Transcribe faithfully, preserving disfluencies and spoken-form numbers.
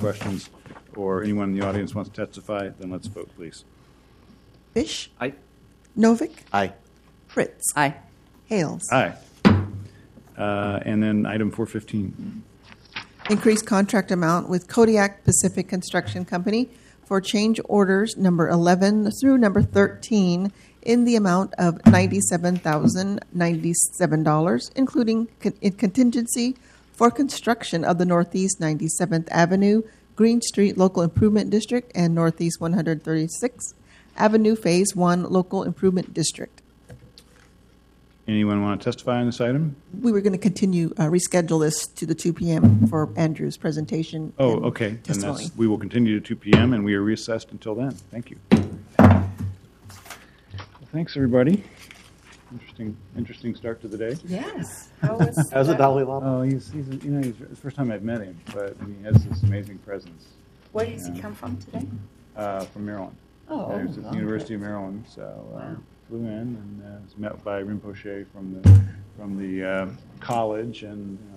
questions or anyone in the audience wants to testify, then let's vote, please. Fish. Aye. Novick. Aye. Fritz. Aye. Hales. Aye. Uh, and then item four fifteen. Increased contract amount with Kodiak Pacific Construction Company for change orders number eleven through number thirteen in the amount of ninety-seven thousand ninety-seven dollars, including con- in contingency for construction of the Northeast ninety-seventh Avenue, Green Street Local Improvement District, and Northeast one hundred thirty-sixth Avenue Phase one Local Improvement District. Anyone want to testify on this item? We were going to continue, uh, reschedule this to the two p.m. for Andrew's presentation. Oh, and okay. Then testimony. that's, we will continue to two p.m. and we are recessed until then. Thank you. Well, thanks, everybody. Interesting, interesting start to the day. Yes. How was How's the that? Dalai Lama? Oh, he's, he's you know, he's, it's the first time I've met him, but he has this amazing presence. Where does Yeah. he come from today? Uh, from Maryland. Oh, Uh, he was at oh, the University okay. of Maryland, so uh, Wow. flew in and uh, was met by Rinpoche from the from the uh, college, and